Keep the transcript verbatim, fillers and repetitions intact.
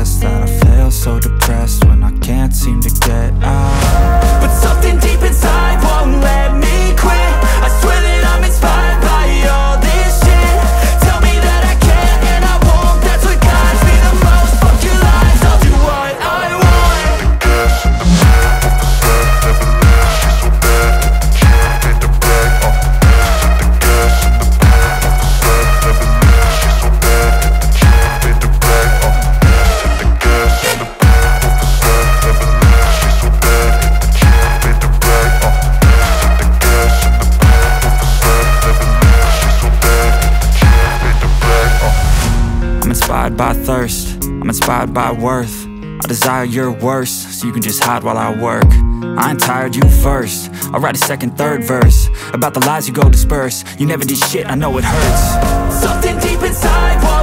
stressed that I feel so depressed when I can't seem to get out. But something deep inside won't let me quit. I swear that I'm inspired by all this shit. Tell me that I can and I won't, that's what guides me the most. Fuck your lies, I'll do what I want. The gas in the middle of the set, never leave, she's so bad that the chick made the brag. Uh, the gas in the middle of the set, never leave, she's so bad that the chick made the brag. Uh, the gas in the middle of the set, never leave, she's so bad that the chick made the brag. Uh, the gas in the middle of the set, never leave, she's so bad that the chick made the brag. Uh. I'm inspired by thirst, I'm inspired by worth. I desire your worst, so you can just hide while I work. I ain't tired, you first. I'll write a second, third verse about the lies you go disperse. You never did shit, I know it hurts. Something deep inside